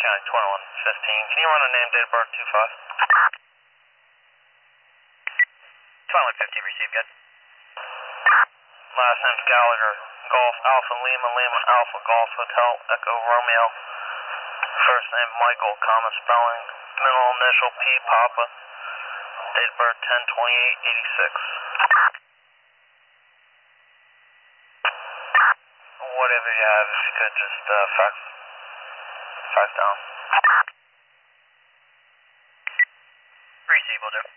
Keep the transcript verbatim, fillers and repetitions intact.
County twenty-one fifteen. Can you run a name, date of birth, two five? twenty-one fifteen, received, good. Last name's Gallagher. Golf Alpha Lima Lima Alpha Golf Hotel Echo Romeo. First name Michael, common spelling. Middle initial P Papa. Date of birth ten twenty-eight eighty-six. Whatever you have, if you could just uh, fax, fax down. Received, will do.